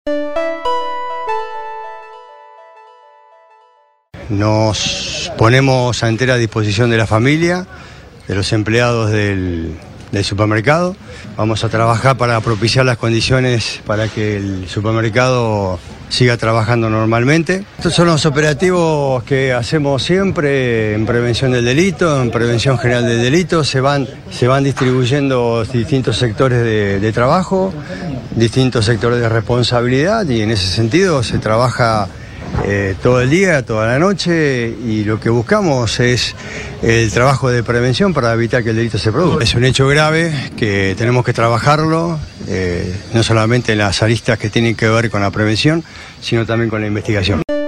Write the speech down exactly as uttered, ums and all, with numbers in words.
Nos ponemos a entera disposición de la familia, de los empleados del, del supermercado. Vamos a trabajar para propiciar las condiciones para que el supermercado siga trabajando normalmente. Estos son los operativos que hacemos siempre en prevención del delito, en prevención general del delito. Se van, se van distribuyendo distintos sectores de, de trabajo, distintos sectores de responsabilidad, y en ese sentido se trabaja Eh, todo el día, toda la noche, y lo que buscamos es el trabajo de prevención para evitar que el delito se produzca. Es un hecho grave que tenemos que trabajarlo, eh, no solamente en las aristas que tienen que ver con la prevención, sino también con la investigación.